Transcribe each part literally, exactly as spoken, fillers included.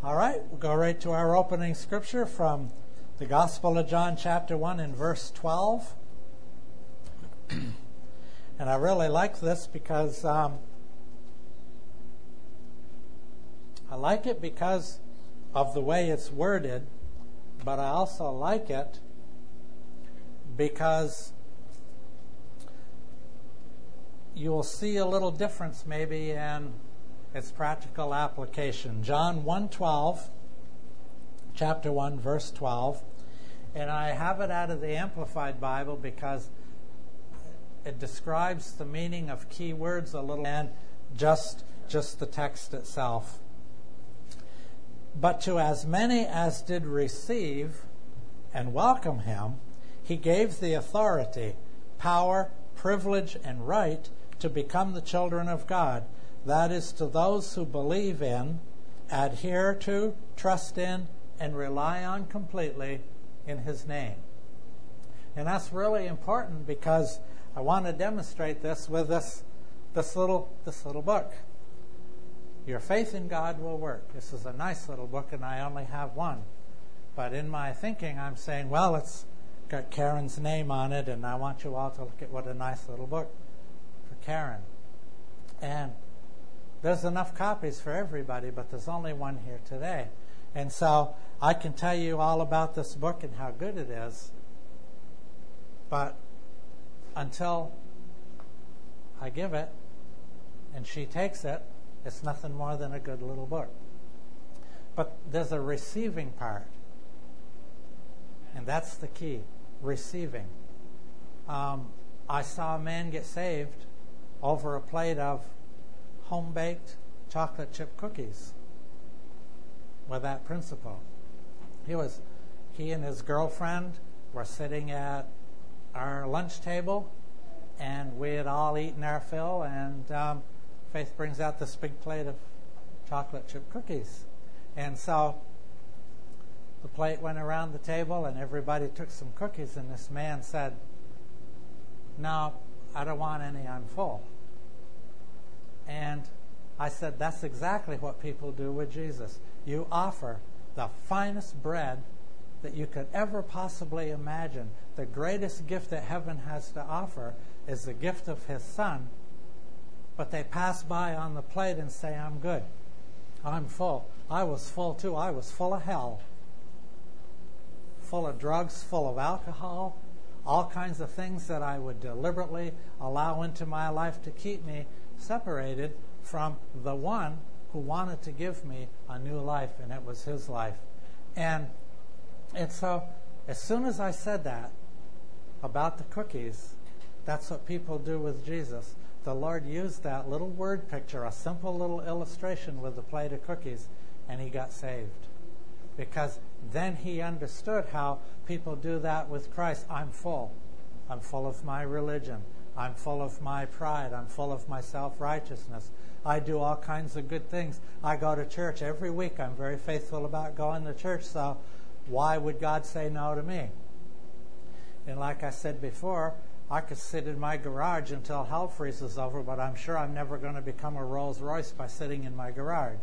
All right, we'll go right to our opening scripture from the Gospel of John, chapter one, and verse twelve. And I really like this because um, I like it because of the way it's worded, but I also like it because you will see a little difference maybe in its practical application. John one twelve, chapter one, verse twelve. And I have it out of the Amplified Bible because it describes the meaning of key words a little and just, just the text itself. But to as many as did receive and welcome him, he gave the authority, power, privilege, and right to become the children of God. That is, to those who believe in, adhere to, trust in, and rely on completely in his name. And that's really important because I want to demonstrate this with this, this little, this little book. Your faith in God will work. This is a nice little book, and I only have one. But in my thinking, I'm saying, well, it's got Karen's name on it, and I want you all to look at what a nice little book for Karen. And there's enough copies for everybody, but there's only one here today. And so I can tell you all about this book and how good it is, but until I give it and she takes it, it's nothing more than a good little book. But there's a receiving part, and that's the key, receiving. Um, I saw a man get saved over a plate of home-baked chocolate chip cookies with that principle. He was, he and his girlfriend were sitting at our lunch table, and we had all eaten our fill, and um, Faith brings out this big plate of chocolate chip cookies. And so the plate went around the table, and everybody took some cookies, and this man said, "No, I don't want any, I'm full." And I said, that's exactly what people do with Jesus. You offer the finest bread that you could ever possibly imagine. The greatest gift that heaven has to offer is the gift of his Son. But they pass by on the plate and say, I'm good. I'm full. I was full too. I was full of hell. Full of drugs, full of alcohol, all kinds of things that I would deliberately allow into my life to keep me separated from the one who wanted to give me a new life, and it was his life. And, and so as soon as I said that about the cookies, that's what people do with Jesus. The Lord used that little word picture, a simple little illustration with a plate of cookies, and he got saved. Because then he understood how people do that with Christ. I'm full. I'm full of my religion. I'm full of my pride. I'm full of my self-righteousness. I do all kinds of good things. I go to church every week. I'm very faithful about going to church, so why would God say no to me? And like I said before, I could sit in my garage until hell freezes over, but I'm sure I'm never going to become a Rolls Royce by sitting in my garage.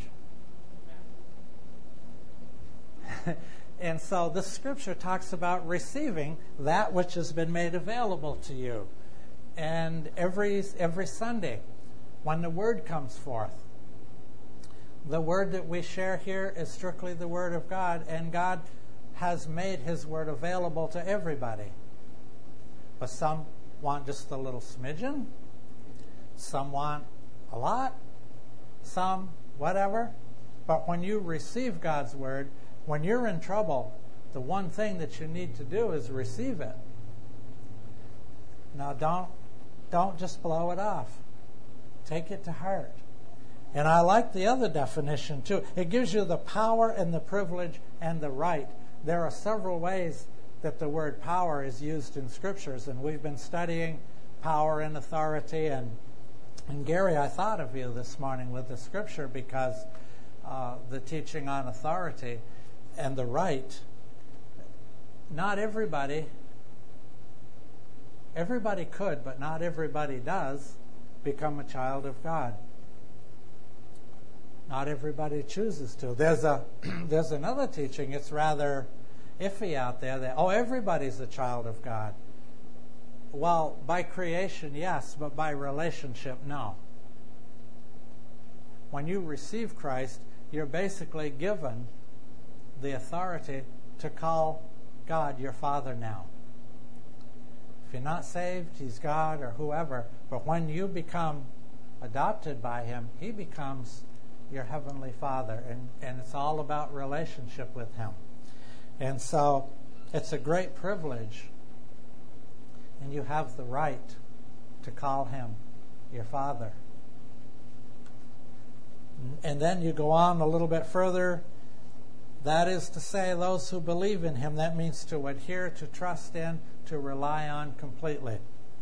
And so this scripture talks about receiving that which has been made available to you. And every every Sunday, when the word comes forth, the word that we share here is strictly the word of God, and God has made his word available to everybody. But some want just a little smidgen, some want a lot, some whatever. But when you receive God's word, when you're in trouble, the one thing that you need to do is receive it. Now don't don't just blow it off. Take it to heart. And I like the other definition too. It gives you the power and the privilege and the right. There are several ways that the word power is used in scriptures, and we've been studying power and authority. And, and Gary, I thought of you this morning with the scripture because uh, the teaching on authority and the right. Not everybody, everybody could, but not everybody does become a child of God. Not everybody chooses to. There's a there's another teaching. It's rather iffy out there that, oh, everybody's a child of God. Well, by creation, yes, but by relationship, no. When you receive Christ, you're basically given the authority to call God your Father now. If you're not saved, He's God or whoever, but when you become adopted by Him, He becomes your Heavenly Father, and, and it's all about relationship with Him. And so it's a great privilege, and you have the right to call Him your Father. And then you go on a little bit further. That is to say, those who believe in Him, that means to adhere, to trust in, to rely on completely.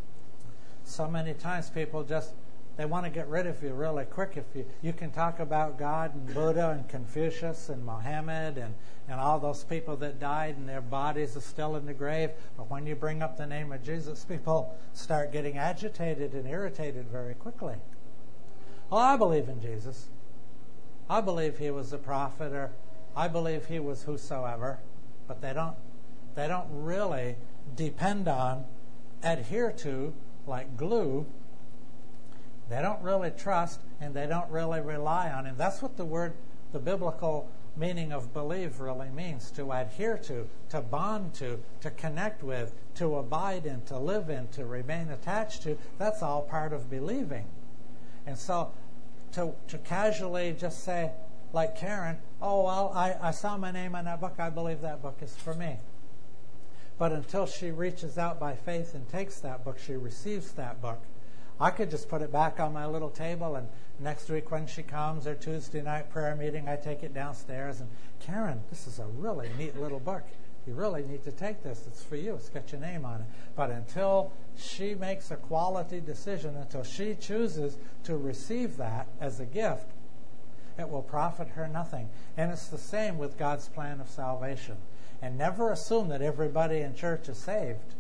So many times people just, they want to get rid of you really quick. If you, you can talk about God and Buddha and Confucius and Mohammed and, and all those people that died and their bodies are still in the grave. But when you bring up the name of Jesus, people start getting agitated and irritated very quickly. Well, I believe in Jesus. I believe He was a prophet, or I believe He was whosoever. But they don't, they don't really depend on, adhere to, like glue. They don't really trust, and they don't really rely on Him. That's what the word, the biblical meaning of believe really means, to adhere to, to bond to, to connect with, to abide in, to live in, to remain attached to. That's all part of believing. And so to, to casually just say, like Karen, oh, well, I, I saw my name on that book, I believe that book is for me. But until she reaches out by faith and takes that book, she receives that book. I could just put it back on my little table, and next week when she comes, or Tuesday night prayer meeting, I take it downstairs, and Karen, this is a really neat little book. You really need to take this. It's for you. It's got your name on it. But until she makes a quality decision, until she chooses to receive that as a gift, it will profit her nothing. And it's the same with God's plan of salvation. And never assume that everybody in church is saved.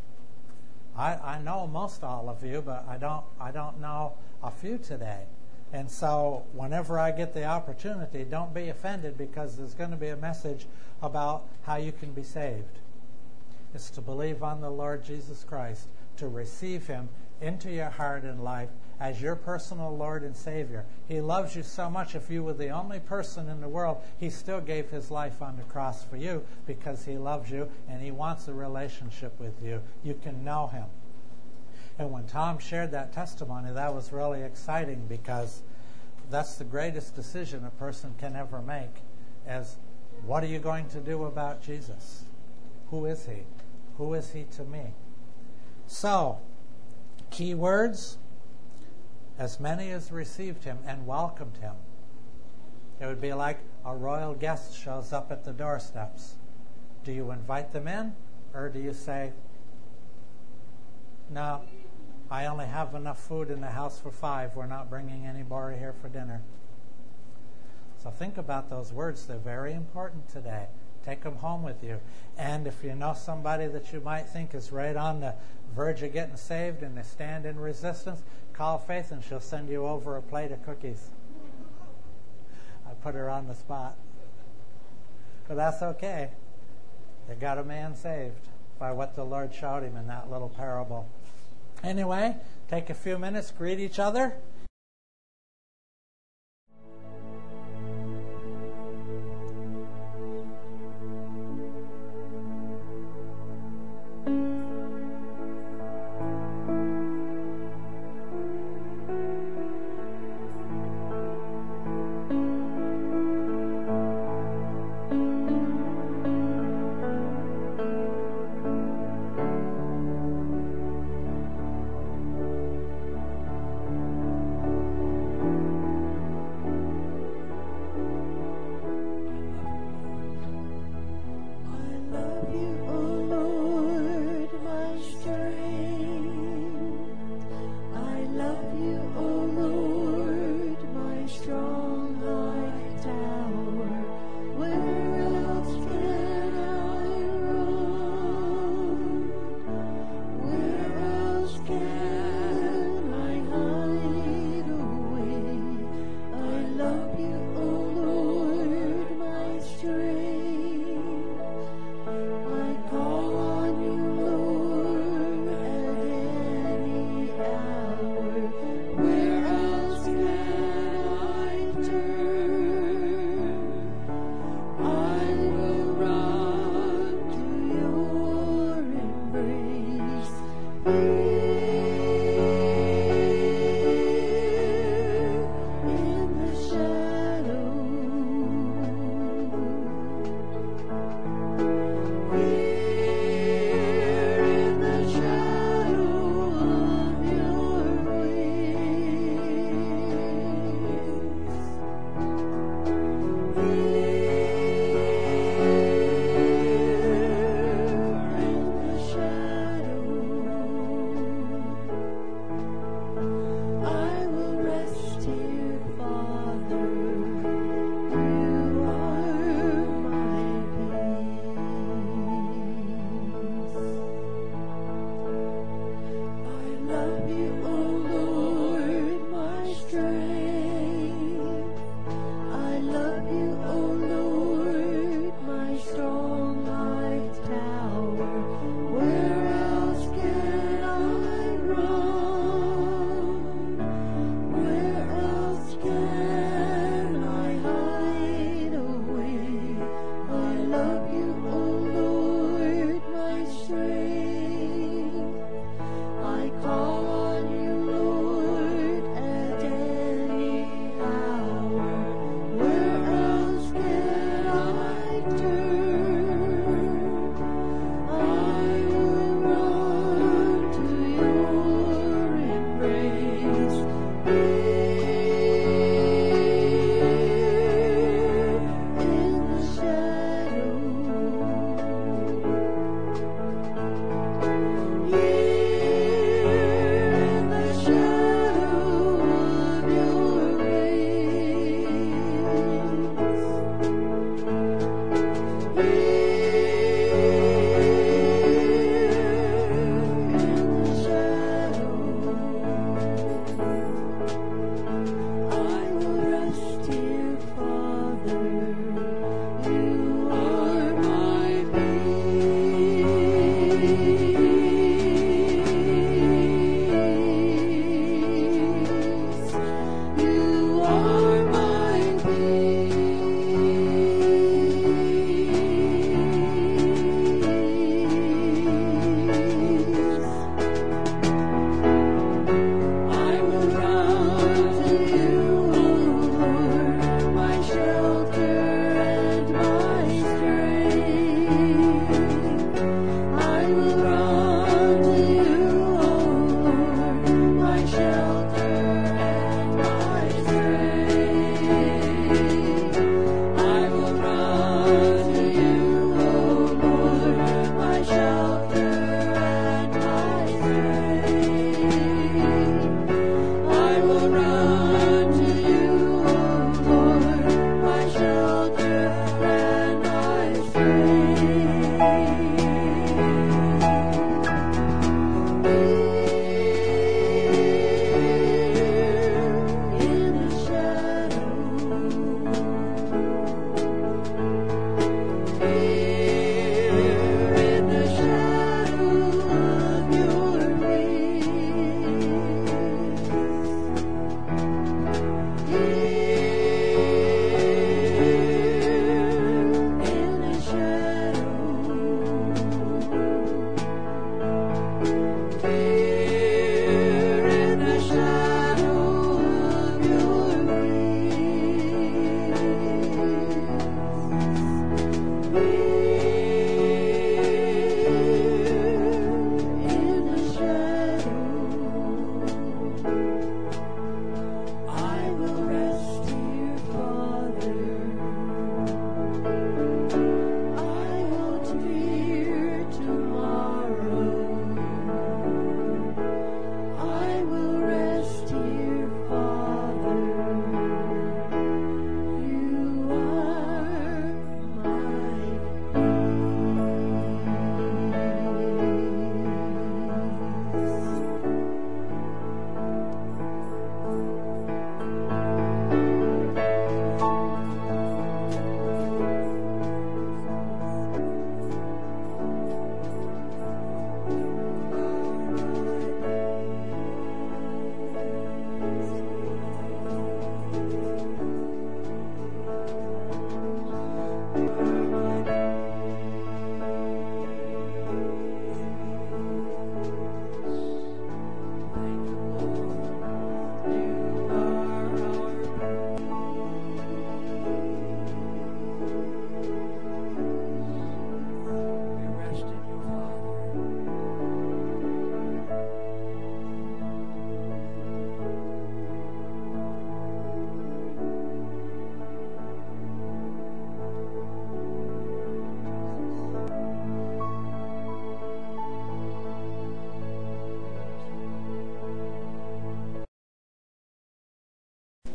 I, I know most all of you, but I don't I don't know a few today. And so whenever I get the opportunity, don't be offended, because there's going to be a message about how you can be saved. It's to believe on the Lord Jesus Christ, to receive Him into your heart and life as your personal Lord and Savior. He loves you so much. If you were the only person in the world, He still gave His life on the cross for you, because He loves you and He wants a relationship with you. You can know Him. And when Tom shared that testimony, that was really exciting, because that's the greatest decision a person can ever make, as what are you going to do about Jesus? Who is He? Who is He to me? So, key words: as many as received Him and welcomed Him. It would be like a royal guest shows up at the doorsteps. Do you invite them in, or do you say, no, I only have enough food in the house for five. We're not bringing anybody here for dinner. So think about those words. They're very important today. Take them home with you. And if you know somebody that you might think is right on the verge of getting saved and they stand in resistance, call Faith and she'll send you over a plate of cookies. I put her on the spot. But that's okay. They got a man saved by what the Lord showed him in that little parable. Anyway, take a few minutes, greet each other.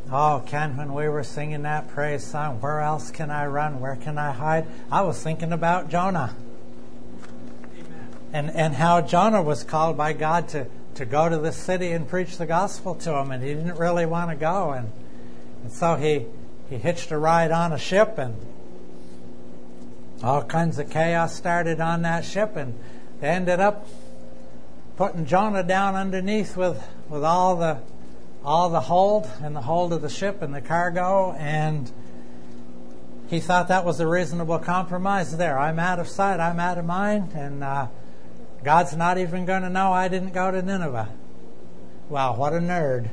Oh, Ken, when we were singing that praise song, where else can I run? Where can I hide? I was thinking about Jonah. Amen. And and how Jonah was called by God to, to go to this city and preach the gospel to him, and he didn't really want to go. And, and so he, he hitched a ride on a ship, and all kinds of chaos started on that ship, and they ended up putting Jonah down underneath with, with all the all the hold and the hold of the ship and the cargo, and he thought that was a reasonable compromise there. I'm out of sight, I'm out of mind, and uh, God's not even going to know I didn't go to Nineveh. Wow, what a nerd.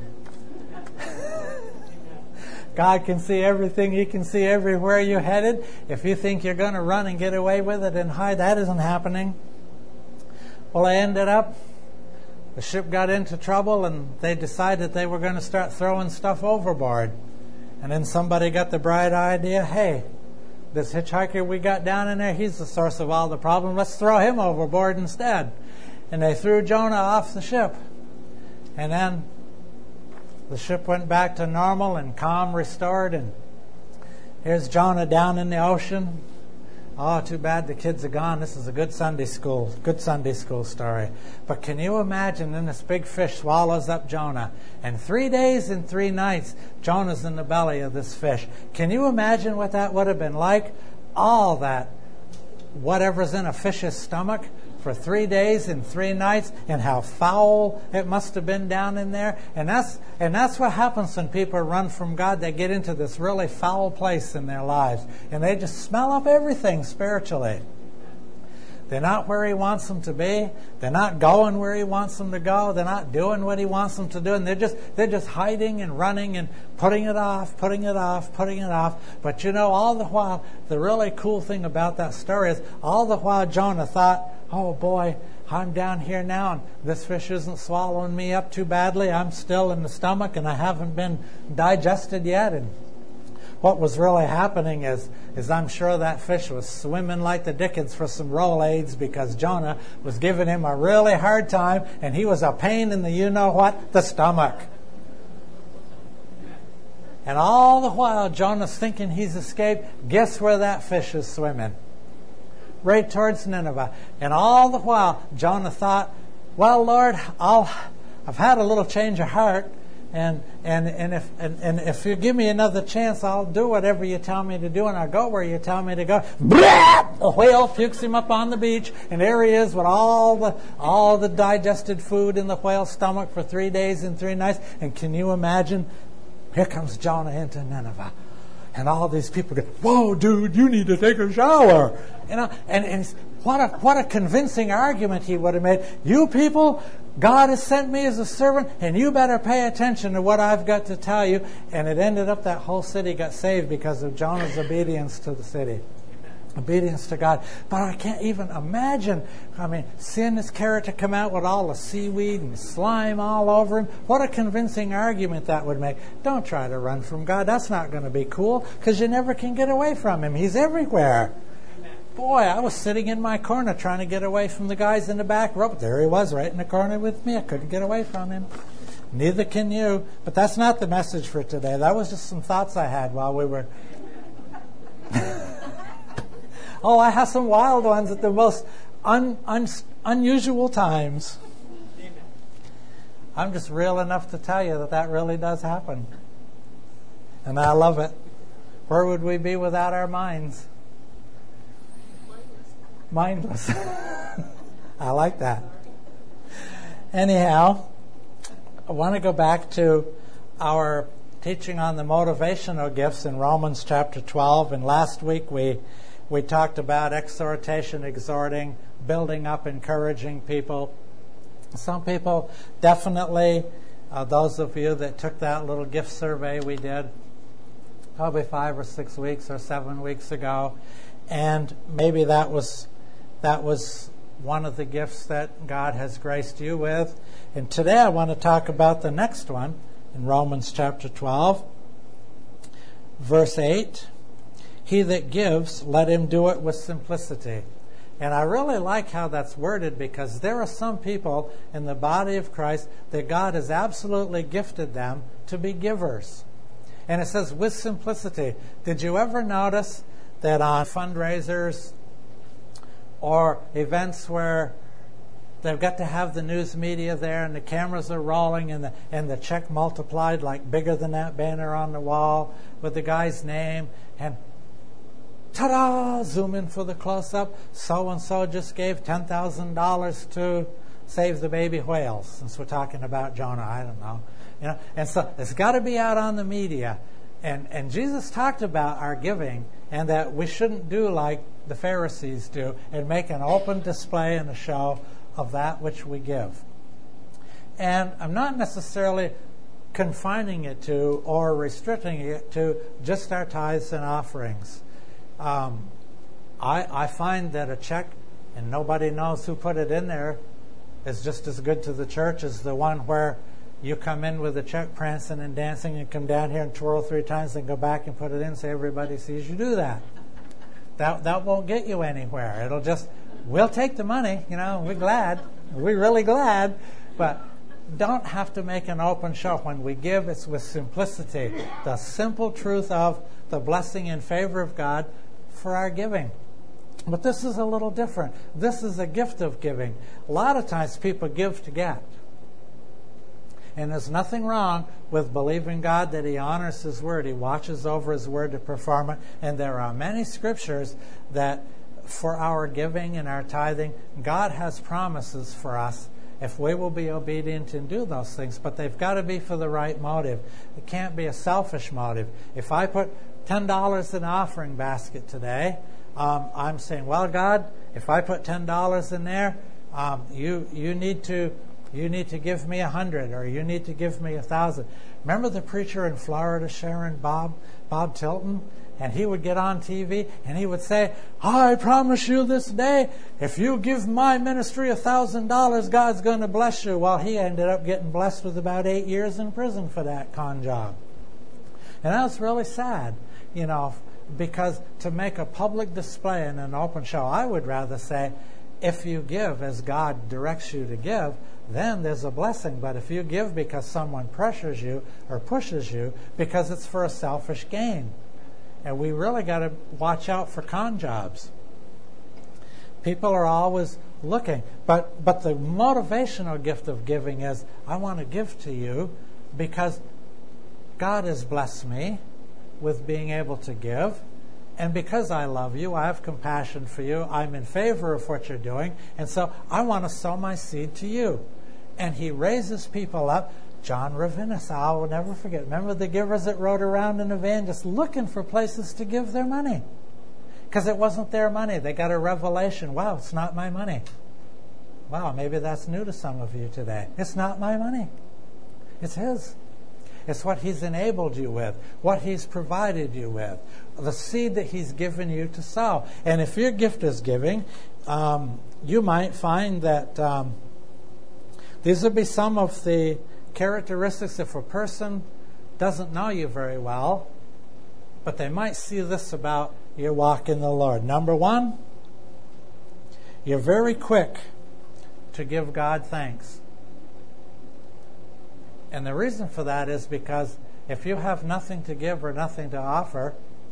God can see everything. He can see everywhere you're headed. If you think you're going to run and get away with it and hide, that isn't happening. Well, I ended up, the ship got into trouble, and they decided they were going to start throwing stuff overboard. And then somebody got the bright idea, hey, this hitchhiker we got down in there, he's the source of all the problem. Let's throw him overboard instead. And they threw Jonah off the ship. And then the ship went back to normal and calm restored. And here's Jonah down in the ocean. Oh, too bad the kids are gone. This is a good Sunday school, good Sunday school story. But can you imagine then this big fish swallows up Jonah, and three days and three nights Jonah's in the belly of this fish. Can you imagine what that would have been like? All that, whatever's in a fish's stomach for three days and three nights, and how foul it must have been down in there. And that's and that's what happens when people run from God. They get into this really foul place in their lives, and they just smell up everything spiritually. They're not where He wants them to be. They're not going where He wants them to go. They're not doing what He wants them to do, and they're just they're just hiding and running and putting it off, putting it off, putting it off. But you know, all the while, the really cool thing about that story is, all the while Jonah thought, oh boy, I'm down here now, and this fish isn't swallowing me up too badly. I'm still in the stomach, and I haven't been digested yet. And what was really happening is, is I'm sure that fish was swimming like the dickens for some Rolaids, because Jonah was giving him a really hard time, and he was a pain in the you-know-what, the stomach. And all the while, Jonah's thinking he's escaped. Guess where that fish is swimming? Right towards Nineveh. And all the while, Jonah thought, well, Lord, I'll, I've had a little change of heart, and and and if and, and if you give me another chance, I'll do whatever you tell me to do, and I'll go where you tell me to go. Blah! A whale pukes him up on the beach, and there he is with all the all the digested food in the whale's stomach for three days and three nights. And can you imagine? Here comes Jonah into Nineveh. And all these people go, whoa, dude, you need to take a shower. You know, and, and what a what a convincing argument he would have made. You people, God has sent me as a servant, and you better pay attention to what I've got to tell you. And it ended up that whole city got saved because of Jonah's obedience to the city. Obedience to God. But I can't even imagine, I mean, seeing this character come out with all the seaweed and slime all over him. What a convincing argument that would make. Don't try to run from God. That's not going to be cool, because you never can get away from Him. He's everywhere. Boy, I was sitting in my corner trying to get away from the guys in the back row. But there He was, right in the corner with me. I couldn't get away from Him. Neither can you. But that's not the message for today. That was just some thoughts I had while we were... Oh, I have some wild ones at the most un, un, unusual times. Amen. I'm just real enough to tell you that that really does happen. And I love it. Where would we be without our minds? Mindless. I like that. Anyhow, I want to go back to our teaching on the motivational gifts in Romans chapter twelve. And last week we... We talked about exhortation, exhorting, building up, encouraging people. Some people definitely, uh, those of you that took that little gift survey we did probably five or six weeks or seven weeks ago, and maybe that was that was one of the gifts that God has graced you with. And today I want to talk about the next one in Romans chapter twelve, verse eight. He that gives, let him do it with simplicity. And I really like how that's worded, because there are some people in the body of Christ that God has absolutely gifted them to be givers. And it says, with simplicity. Did you ever notice that on fundraisers or events where they've got to have the news media there and the cameras are rolling and the, and the check multiplied like bigger than that banner on the wall with the guy's name, and ta-da, zoom in for the close-up, so-and-so just gave ten thousand dollars to save the baby whales, since we're talking about Jonah, I don't know. You know, and so it's got to be out on the media. And, and Jesus talked about our giving and that we shouldn't do like the Pharisees do and make an open display and a show of that which we give. And I'm not necessarily confining it to or restricting it to just our tithes and offerings. Um, I, I find that a check, and nobody knows who put it in there, is just as good to the church as the one where you come in with a check prancing and dancing and come down here and twirl three times and go back and put it in so everybody sees you do that. That that won't get you anywhere. It'll just, we'll take the money, you know, we're glad. We're really glad. But don't have to make an open show. When we give, it's with simplicity. The simple truth of the blessing in favor of God for our giving. But this is a little different. This is a gift of giving. A lot of times people give to get. And there's nothing wrong with believing God that He honors His word. He watches over His word to perform it. And there are many scriptures that for our giving and our tithing, God has promises for us if we will be obedient and do those things. But they've got to be for the right motive. It can't be a selfish motive. If I put ten dollars in the offering basket today, um, I'm saying, well, God, if I put ten dollars in there, um, you you need to you need to give me a hundred, or you need to give me a thousand. Remember the preacher in Florida, Sharon, Bob Bob Tilton? And he would get on T V and he would say, I promise you this day, if you give my ministry a thousand dollars, God's going to bless you. Well, he ended up getting blessed with about eight years in prison for that con job. And that was really sad, you know, because to make a public display in an open show, I would rather say, if you give as God directs you to give, then there's a blessing. But if you give because someone pressures you or pushes you because it's for a selfish gain, and we really got to watch out for con jobs. People are always looking. But but the motivational gift of giving is, I want to give to you because God has blessed me with being able to give. And because I love you, I have compassion for you, I'm in favor of what you're doing, and so I want to sow my seed to you. And He raises people up. John Ravinas, I will never forget. Remember the givers that rode around in a van just looking for places to give their money? Because it wasn't their money. They got a revelation. Wow, it's not my money. Wow, maybe that's new to some of you today. It's not my money. It's His. It's what He's enabled you with, what He's provided you with, the seed that He's given you to sow. And if your gift is giving, um, you might find that um, these would be some of the characteristics if a person doesn't know you very well, but they might see this about your walk in the Lord. Number one, you're very quick to give God thanks. And the reason for that is because if you have nothing to give or nothing to offer,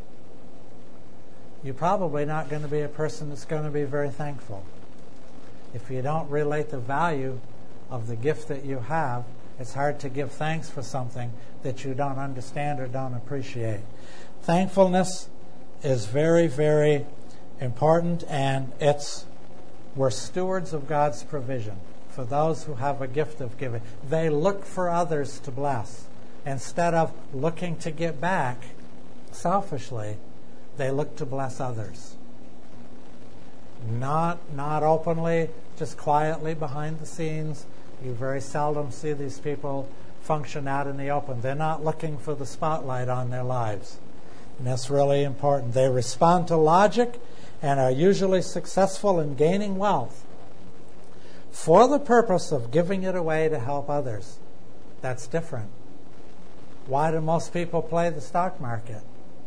you're probably not going to be a person that's going to be very thankful. If you don't relate the value of the gift that you have, it's hard to give thanks for something that you don't understand or don't appreciate. Thankfulness is very, very important, and it's we're stewards of God's provision. For those who have a gift of giving, they look for others to bless. Instead of looking to get back selfishly, they look to bless others. Not, not openly, just quietly behind the scenes. You very seldom see these people function out in the open. They're not looking for the spotlight on their lives. And that's really important. They respond to logic and are usually successful in gaining wealth for the purpose of giving it away to help others. That's different. Why do most people play the stock market?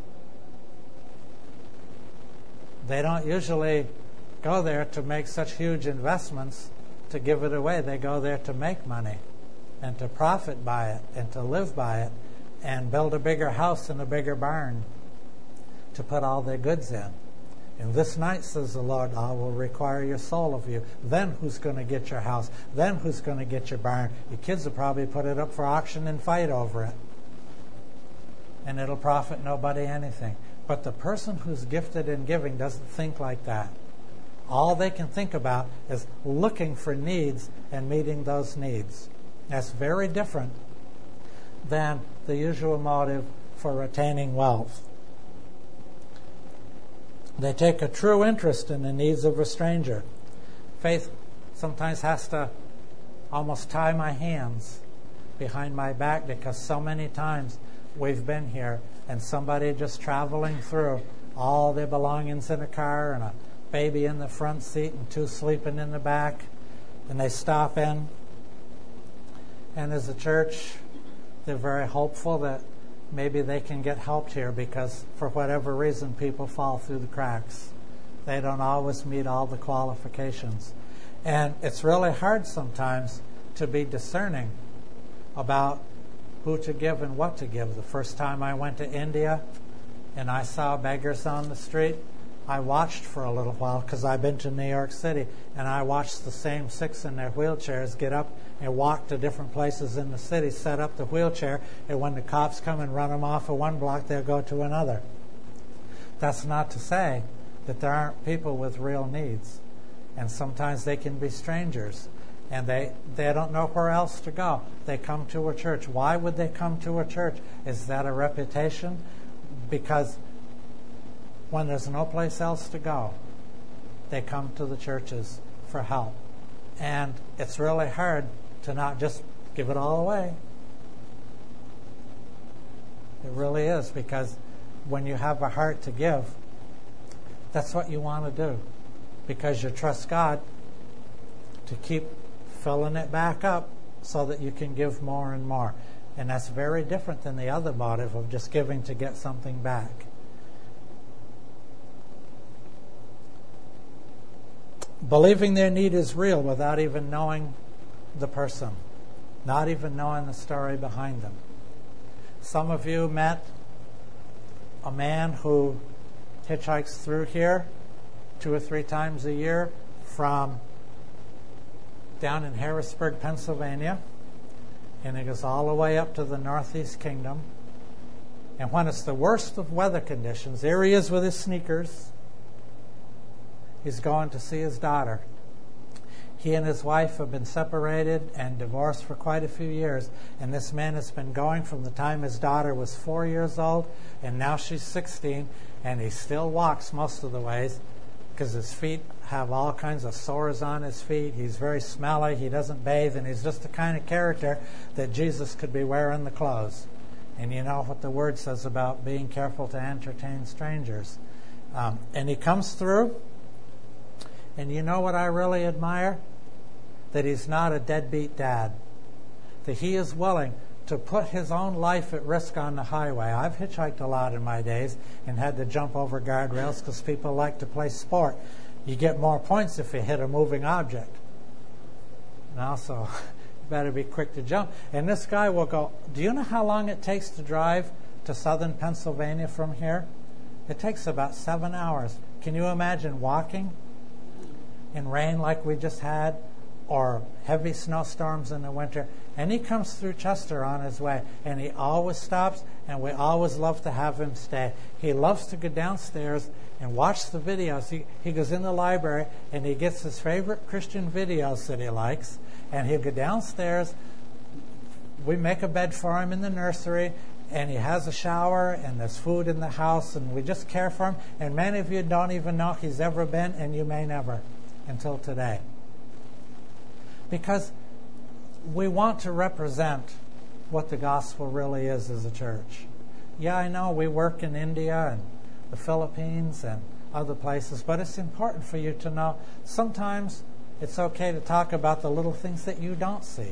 They don't usually go there to make such huge investments to give it away. They go there to make money and to profit by it and to live by it and build a bigger house and a bigger barn to put all their goods in. And this night, says the Lord, I will require your soul of you. Then who's going to get your house? Then who's going to get your barn? Your kids will probably put it up for auction and fight over it. And it'll profit nobody anything. But the person who's gifted in giving doesn't think like that. All they can think about is looking for needs and meeting those needs. That's very different than the usual motive for retaining wealth. They take a true interest in the needs of a stranger. Faith sometimes has to almost tie my hands behind my back, because so many times we've been here and somebody just traveling through, all their belongings in a car and a baby in the front seat and two sleeping in the back, and they stop in. And as a church, they're very hopeful that maybe they can get helped here, because for whatever reason people fall through the cracks. They don't always meet all the qualifications. And it's really hard sometimes to be discerning about who to give and what to give. The first time I went to India and I saw beggars on the street, I watched for a little while, because I've been to New York City, and I watched the same six in their wheelchairs get up and walk to different places in the city, set up the wheelchair, and when the cops come and run them off of one block, they'll go to another. That's not to say that there aren't people with real needs, and sometimes they can be strangers, and they, they don't know where else to go. They come to a church. Why would they come to a church? Is that a reputation? Because when there's no place else to go, they come to the churches for help. And it's really hard to not just give it all away. It really is, because when you have a heart to give, that's what you want to do, because you trust God to keep filling it back up so that you can give more and more. And that's very different than the other motive of just giving to get something back. Believing their need is real without even knowing the person, not even knowing the story behind them. Some of you met a man who hitchhikes through here two or three times a year from down in Harrisburg, Pennsylvania, and he goes all the way up to the Northeast Kingdom. And when it's the worst of weather conditions, there he is with his sneakers. He's going to see his daughter. He and his wife have been separated and divorced for quite a few years, and this man has been going from the time his daughter was four years old, and now she's sixteen, and he still walks most of the ways because his feet have all kinds of sores on his feet. He's very smelly. He doesn't bathe, and he's just the kind of character that Jesus could be wearing the clothes. And you know what the Word says about being careful to entertain strangers. Um, and he comes through. And you know what I really admire? That he's not a deadbeat dad. That he is willing to put his own life at risk on the highway. I've hitchhiked a lot in my days and had to jump over guardrails because people like to play sport. You get more points if you hit a moving object. And also, you better be quick to jump. And this guy will go, do you know how long it takes to drive to southern Pennsylvania from here? It takes about seven hours. Can you imagine walking in rain like we just had, or heavy snowstorms in the winter? And he comes through Chester on his way, and he always stops, and we always love to have him stay. He loves to go downstairs and watch the videos. He, he goes in the library, and he gets his favorite Christian videos that he likes, and he'll go downstairs. We make a bed for him in the nursery, and he has a shower, and there's food in the house, and we just care for him. And many of you don't even know he's ever been, and you may never, until today. Because we want to represent what the gospel really is as a church. Yeah, I know we work in India and the Philippines and other places, but it's important for you to know sometimes it's okay to talk about the little things that you don't see.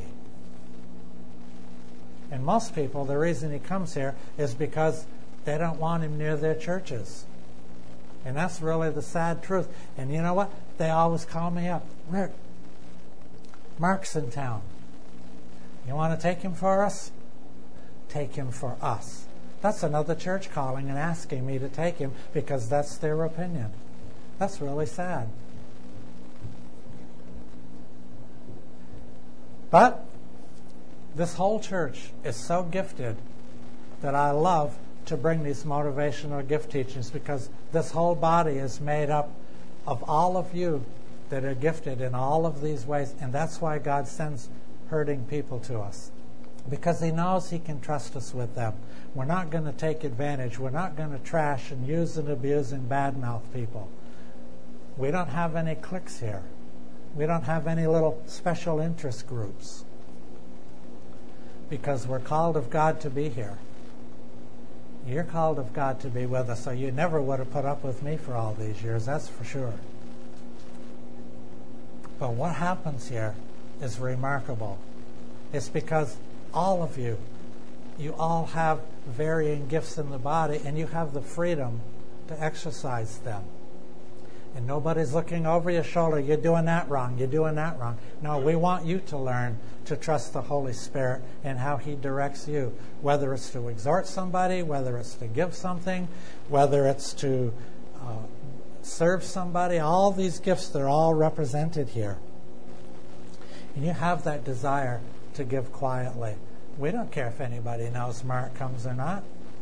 And most people, the reason he comes here is because they don't want him near their churches. And that's really the sad truth. And you know what? They always call me up. Rick, Mark's in town. You want to take him for us? take him for us. That's another church calling and asking me to take him because that's their opinion. That's really sad. But this whole church is so gifted that I love to bring these motivational gift teachings, because this whole body is made up of all of you that are gifted in all of these ways, and that's why God sends hurting people to us, because he knows he can trust us with them. We're not going to take advantage. We're not going to trash and use and abuse and badmouth people. We don't have any cliques here. We don't have any little special interest groups, because we're called of God to be here. You're called of God to be with us, so you never would have put up with me for all these years, that's for sure. But what happens here is remarkable. It's because all of you, you all have varying gifts in the body, and you have the freedom to exercise them. And nobody's looking over your shoulder, you're doing that wrong, you're doing that wrong. No, we want you to learn to trust the Holy Spirit and how he directs you, whether it's to exhort somebody, whether it's to give something, whether it's to uh, serve somebody. All these gifts, they're all represented here. And you have that desire to give quietly. We don't care if anybody knows Mark comes or not.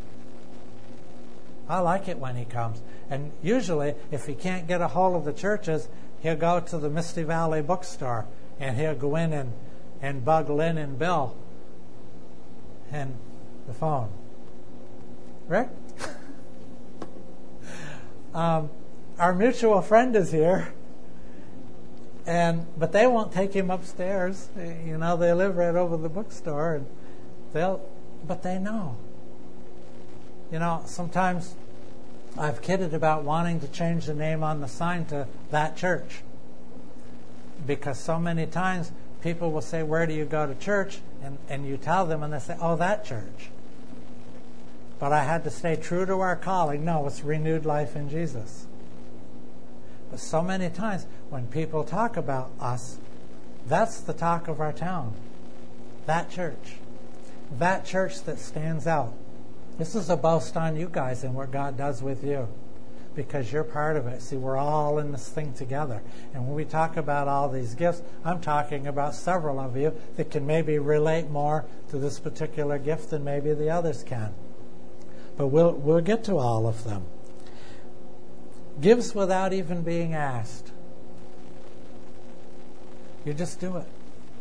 I like it when he comes. And usually, if he can't get a hold of the churches, he'll go to the Misty Valley bookstore, and he'll go in and, and bug Lynn and Bill and the phone. Rick? um, our mutual friend is here, and but they won't take him upstairs. You know, they live right over the bookstore, and they'll, but they know. You know, sometimes I've kidded about wanting to change the name on the sign to that church, because so many times people will say, where do you go to church? And, and you tell them, and they say, oh, that church. But I had to stay true to our calling. No, it's renewed life in Jesus. But so many times when people talk about us, that's the talk of our town. That church. That church that stands out. This is a boast on you guys and what God does with you, because you're part of it. See, we're all in this thing together. And when we talk about all these gifts, I'm talking about several of you that can maybe relate more to this particular gift than maybe the others can. But we'll we'll get to all of them. Gives without even being asked. You just do it.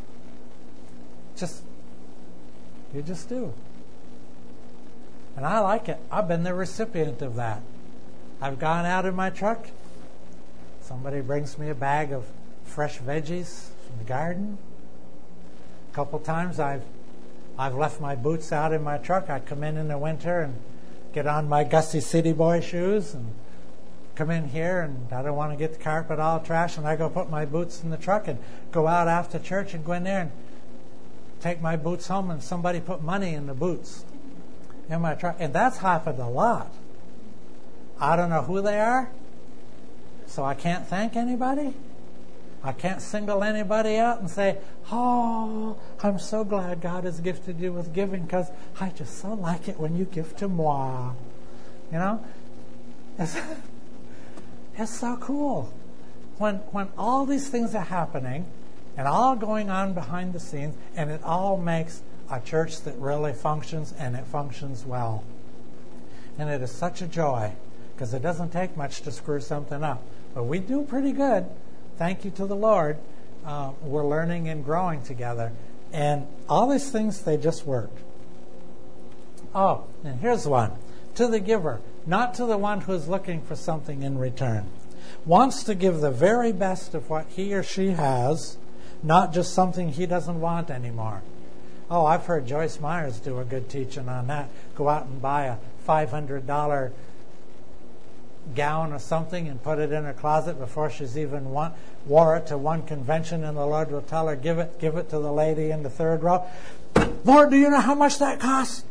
Just you just do. And I like it. I've been the recipient of that. I've gone out in my truck. Somebody brings me a bag of fresh veggies from the garden. A couple times I've I've left my boots out in my truck. I come in in the winter and get on my Gussie City Boy shoes and come in here, and I don't want to get the carpet all trashed, and I go put my boots in the truck and go out after church and go in there and take my boots home, and somebody put money in the boots in my truck. And that's happened a lot. I don't know who they are, so I can't thank anybody. I can't single anybody out and say, oh, I'm so glad God has gifted you with giving, because I just so like it when you give to moi. You know? It's, it's so cool. When, when all these things are happening and all going on behind the scenes, and it all makes a church that really functions, and it functions well. And it is such a joy, because it doesn't take much to screw something up. But we do pretty good. Thank you to the Lord. Uh, we're learning and growing together. And all these things, they just work. Oh, and here's one. To the giver, not to the one who is looking for something in return. Wants to give the very best of what he or she has, not just something he doesn't want anymore. Oh, I've heard Joyce Myers do a good teaching on that. Go out and buy a five hundred dollars gown or something and put it in her closet before she's even want, wore it to one convention, and the Lord will tell her, give it, give it to the lady in the third row. Lord, do you know how much that costs?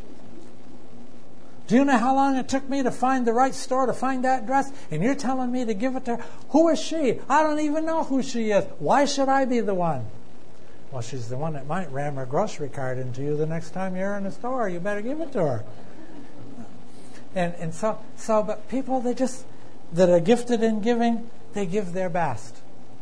Do you know how long it took me to find the right store to find that dress? And you're telling me to give it to her? Who is she? I don't even know who she is. Why should I be the one? Well, she's the one that might ram her grocery cart into you the next time you're in the store. You better give it to her. And and so so, but people they just that are gifted in giving, they give their best.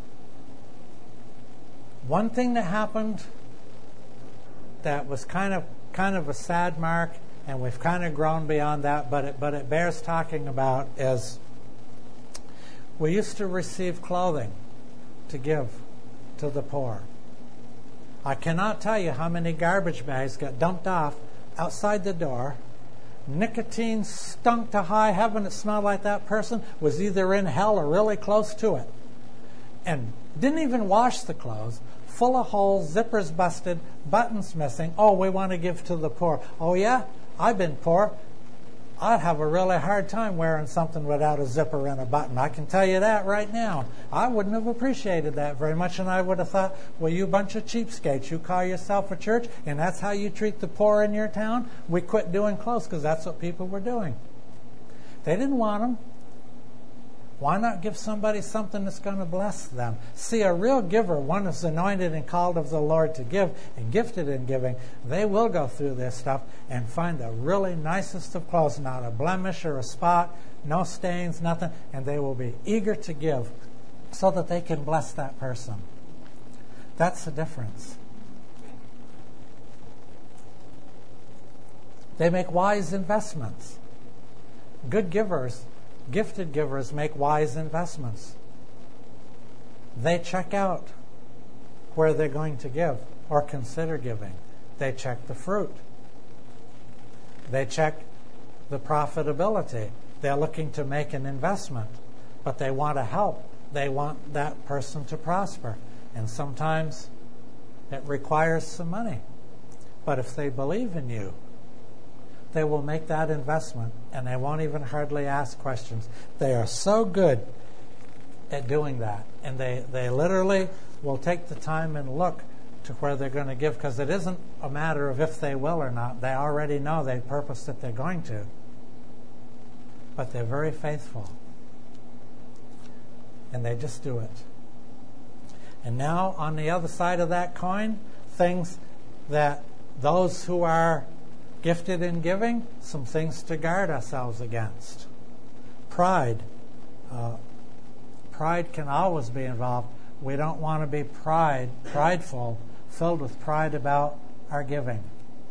One thing that happened that was kind of kind of a sad mark, and we've kind of grown beyond that, but it but it bears talking about is we used to receive clothing to give to the poor. I cannot tell you how many garbage bags got dumped off outside the door. Nicotine stunk to high heaven. It smelled like that person was either in hell or really close to it. And didn't even wash the clothes. Full of holes, zippers busted, buttons missing. Oh, we want to give to the poor. Oh, yeah? I've been poor. I'd have a really hard time wearing something without a zipper and a button. I can tell you that right now. I wouldn't have appreciated that very much, and I would have thought, well, you bunch of cheapskates. You call yourself a church, and that's how you treat the poor in your town? We quit doing clothes because that's what people were doing. They didn't want them. Why not give somebody something that's going to bless them? See, a real giver, one who's anointed and called of the Lord to give and gifted in giving, they will go through this stuff and find the really nicest of clothes, not a blemish or a spot, no stains, nothing, and they will be eager to give so that they can bless that person. That's the difference. They make wise investments. Good givers Gifted givers make wise investments. They check out where they're going to give or consider giving. They check the fruit. They check the profitability. They're looking to make an investment, but they want to help. They want that person to prosper. And sometimes it requires some money. But if they believe in you, they will make that investment, and they won't even hardly ask questions. They are so good at doing that, and they, they literally will take the time and look to where they're going to give, because it isn't a matter of if they will or not. They already know they purpose that they're going to. But they're very faithful, and they just do it. And now, on the other side of that coin, things that those who are gifted in giving, some things to guard ourselves against. Pride. Uh, pride can always be involved. We don't want to be pride, prideful, filled with pride about our giving.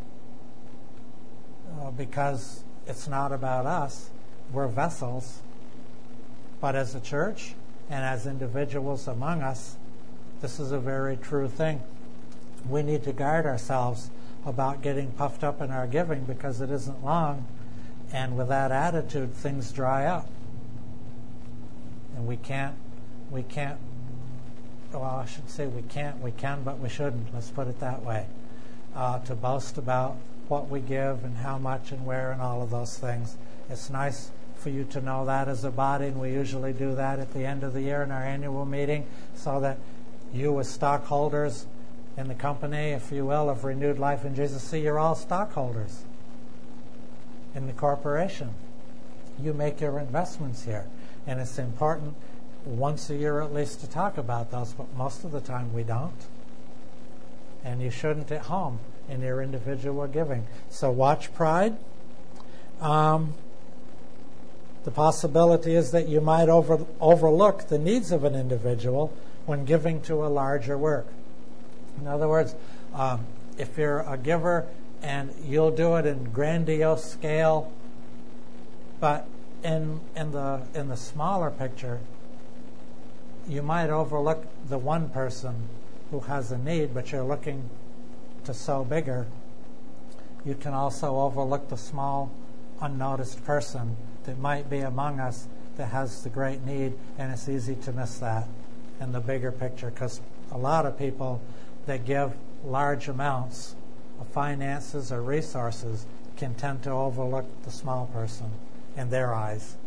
Uh, because it's not about us. We're vessels. But as a church and as individuals among us, this is a very true thing. We need to guard ourselves about getting puffed up in our giving, because it isn't long, and with that attitude things dry up, and we can't we can't well I should say we can't we can but we shouldn't, let's put it that way, uh, to boast about what we give and how much and where and all of those things. It's nice for you to know that as a body, and we usually do that at the end of the year in our annual meeting, so that you as stockholders in the company, if you will, of Renewed Life in Jesus, see, you're all stockholders in the corporation. You make your investments here. And it's important once a year at least to talk about those, but most of the time we don't. And you shouldn't at home in your individual giving. So watch pride. Um, the possibility is that you might over, overlook the needs of an individual when giving to a larger work. In other words, um, if you're a giver and you'll do it in grandiose scale, but in in the in the smaller picture, you might overlook the one person who has a need, but you're looking to sow bigger. You can also overlook the small, unnoticed person that might be among us that has the great need, and it's easy to miss that in the bigger picture, because a lot of people that give large amounts of finances or resources can tend to overlook the small person in their eyes.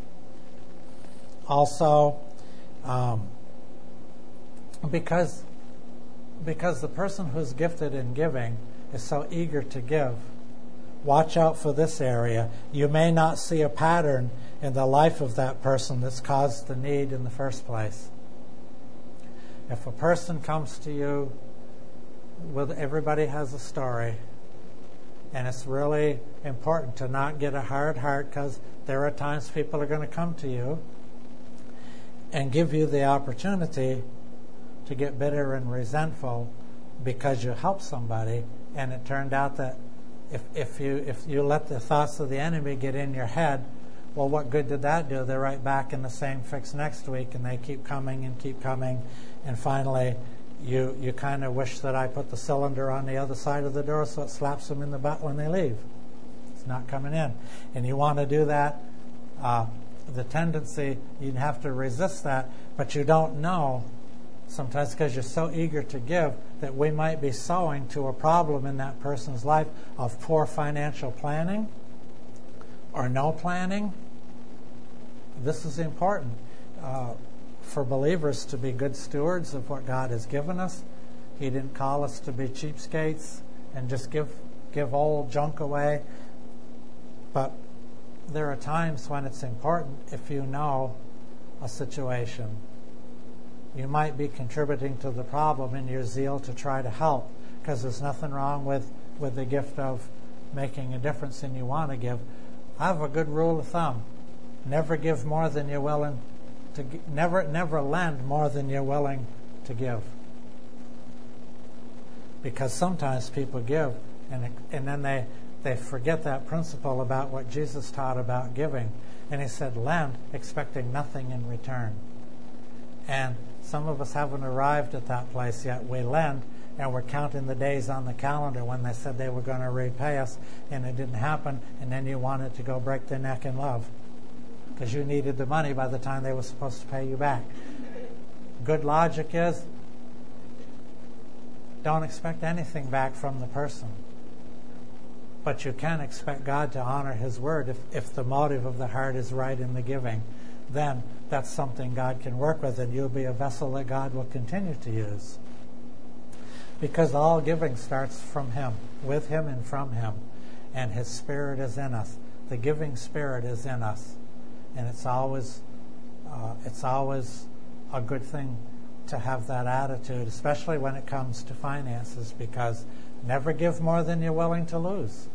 Also, um, because because the person who's gifted in giving is so eager to give, watch out for this area. You may not see a pattern in the life of that person that's caused the need in the first place. If a person comes to you with everybody has a story. And it's really important to not get a hard heart, because there are times people are going to come to you and give you the opportunity to get bitter and resentful because you helped somebody, and it turned out that if, if you if you let the thoughts of the enemy get in your head, well, what good did that do? They're right back in the same fix next week, and they keep coming and keep coming, and finally you you kind of wish that I put the cylinder on the other side of the door so it slaps them in the butt when they leave. It's not coming in. And you want to do that, uh, the tendency, you'd have to resist that, but you don't know sometimes, because you're so eager to give, that we might be sowing to a problem in that person's life of poor financial planning or no planning. This is important uh, for believers to be good stewards of what God has given us. He didn't call us to be cheapskates and just give give old junk away. But there are times when it's important if you know a situation. You might be contributing to the problem in your zeal to try to help, because there's nothing wrong with, with the gift of making a difference and you want to give. I have a good rule of thumb. Never give more than you're willing to gi- never never lend more than you're willing to give. Because sometimes people give and and then they, they forget that principle about what Jesus taught about giving. And he said, lend expecting nothing in return. And some of us haven't arrived at that place yet. We lend, and we're counting the days on the calendar when they said they were going to repay us, and it didn't happen, and then you wanted to go break their neck in love because you needed the money by the time they were supposed to pay you back. Good logic is, don't expect anything back from the person. But you can expect God to honor His word if, if the motive of the heart is right in the giving. Then that's something God can work with, and you'll be a vessel that God will continue to use. Because all giving starts from Him, with Him and from Him. And His Spirit is in us. The giving Spirit is in us. And it's always, uh, it's always a good thing to have that attitude, especially when it comes to finances, because never give more than you're willing to lose.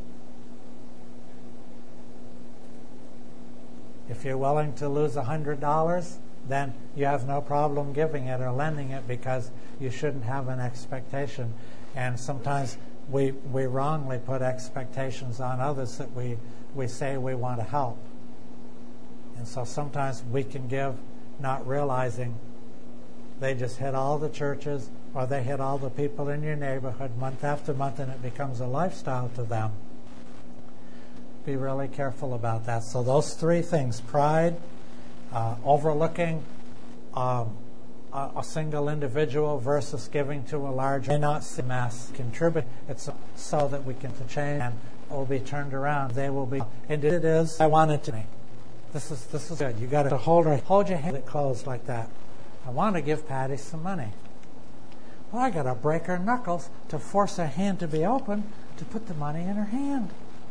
If you're willing to lose one hundred dollars, then you have no problem giving it or lending it, because you shouldn't have an expectation. And sometimes we we wrongly put expectations on others that we, we say we want to help. And so sometimes we can give not realizing they just hit all the churches, or they hit all the people in your neighborhood month after month, and it becomes a lifestyle to them. Be really careful about that. So those three things: pride, uh, overlooking um, a, a single individual versus giving to a large, may not see mass contribute. It's so that we can change and will be turned around. They will be. And it is. I wanted to. This is this is good. You got to hold her, hold your hand closed like that. I want to give Patty some money. Well, I got to break her knuckles to force her hand to be open to put the money in her hand.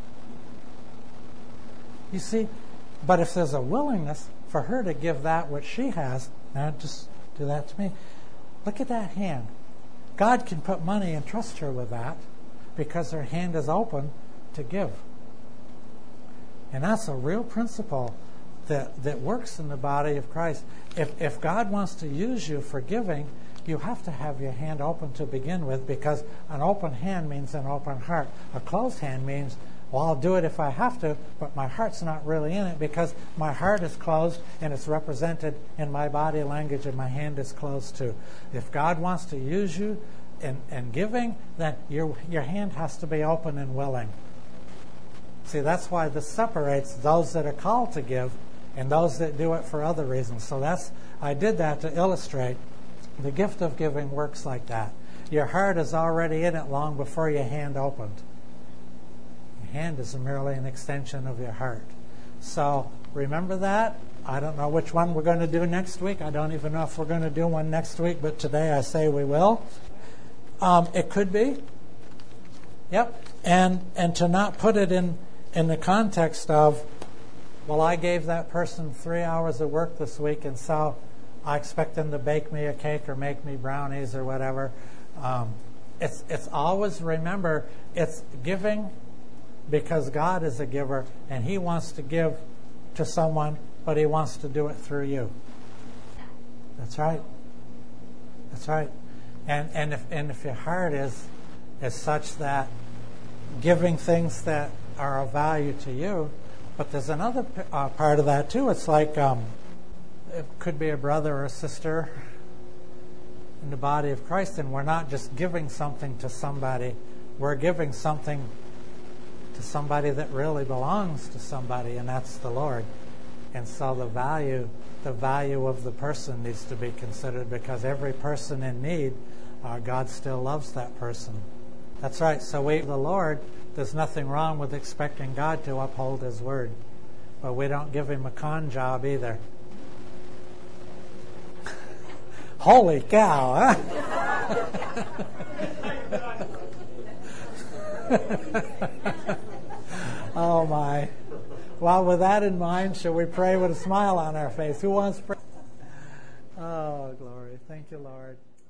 You see, but if there's a willingness for her to give that which she has, now just do that to me. Look at that hand. God can put money and trust her with that because her hand is open to give. And that's a real principle that, that works in the body of Christ. If, if God wants to use you for giving, you have to have your hand open to begin with, because an open hand means an open heart. A closed hand means, well, I'll do it if I have to, but my heart's not really in it because my heart is closed and it's represented in my body language and my hand is closed too. If God wants to use you in, in giving, then your, your hand has to be open and willing. See, that's why this separates those that are called to give and those that do it for other reasons. So that's I did that to illustrate the gift of giving works like that. Your heart is already in it long before your hand opened. Hand is merely an extension of your heart. So remember that. I don't know which one we're going to do next week. I don't even know if we're going to do one next week, but today I say we will. Um, it could be. Yep. And and to not put it in, in the context of, well, I gave that person three hours of work this week, and so I expect them to bake me a cake or make me brownies or whatever. Um, it's it's always, remember, it's giving because God is a giver and He wants to give to someone, but He wants to do it through you. That's right. That's right. And and if and if your heart is is such that giving things that are of value to you, but there's another uh, part of that too. It's like um, it could be a brother or a sister in the body of Christ, and we're not just giving something to somebody, we're giving something to somebody that really belongs to somebody, and that's the Lord. And so the value, the value of the person needs to be considered, because every person in need, uh, God still loves that person. That's right. So we, the Lord, there's nothing wrong with expecting God to uphold His word, but we don't give Him a con job either. Holy cow, huh? Oh my. Well, with that in mind, shall we pray with a smile on our face? Who wants to pray? Oh, glory. Thank you, Lord.